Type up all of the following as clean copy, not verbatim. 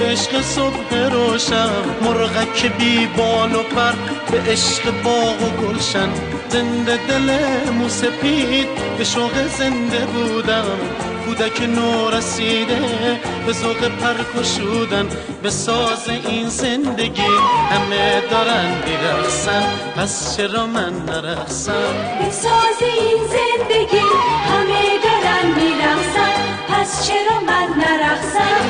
عشق صبح روشن، مرغک بی بال و پر به عشق باغ و گلشن. زنده دل موسپید به شوق زنده بودم، کودک نو رسیده به ذوق پرکشودن. به ساز این زندگی همه دارن میرقصن، پس چرا من نرقصم؟ به ساز این زندگی همه دارن میرقصن، پس چرا من نرقصم؟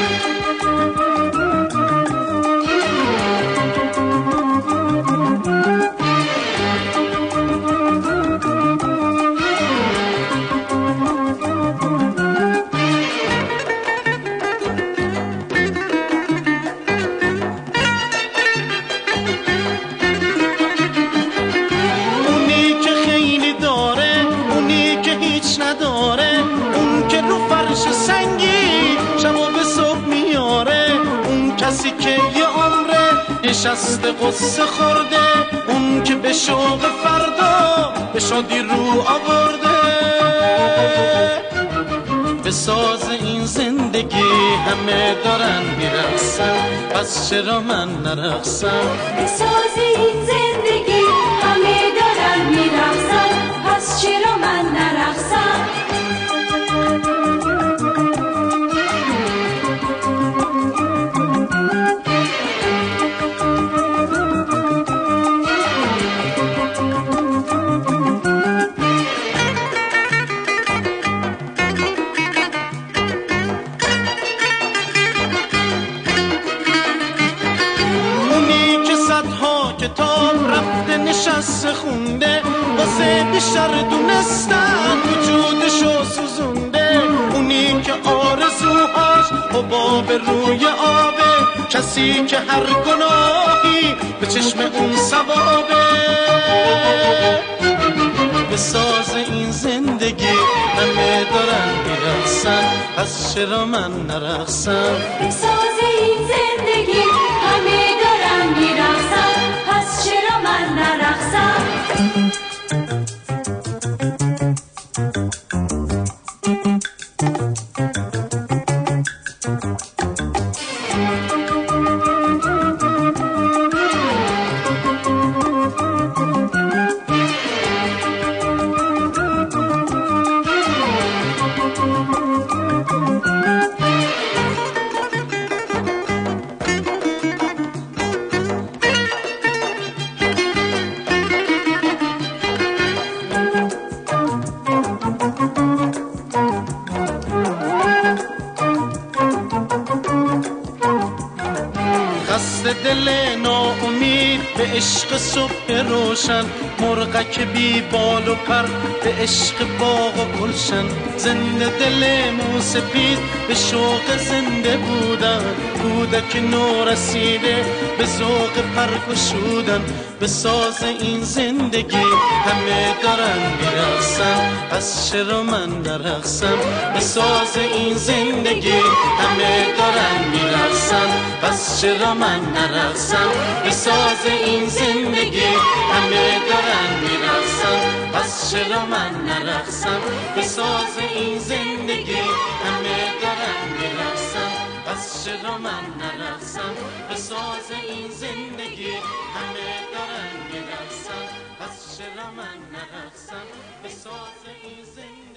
نداره، اون که رو فرش سنگی شبا به صبح میاره، اون کسی که یه عمره نشسته قصه خورده، اون که به شوق فردا به شادی رو آورده. به ساز این زندگی همه دارن میرقصن، پس چرا من نرقصم؟ به ساز این زندگی همه دارن میرقصن، پس چرا من نرقصم؟ کتاب رفته نشسته خونده، واسه بیشتر دونستن وجودشو سوزونده. اونی که آرزوهاش حباب روی آبه، کسی که هر گناهی به چشم اون ثوابه. به ساز این زندگی همه دارن میرقصن، پس چرا من نرقصم؟ به ساز این زندگی همه دارن میرقصن، پس چرا من نرقصم؟ خسته دل ناامید به عشق صبح روشن، مرغک بی بال و پر به عشق باغ و گلشن. زنده دل موسپید به شوق زنده بودن، کودک نو رسیده به ذوق پرگشودن. به ساز این زندگی همه دارن میرقصن، پس چرا من نرقصم؟ به ساز این زندگی همه دارن میرقصن، پس چرا من نرقصم؟ به ساز این زندگی همه دارن میرقصن، پس چرا من نرقصم؟ به ساز این زندگی همه دارن میرقصن، پس چرا من نرقصم؟ به ساز این زندگی همه دارن میرقصن، پس چرا من نرقصم؟ به ساز این زندگی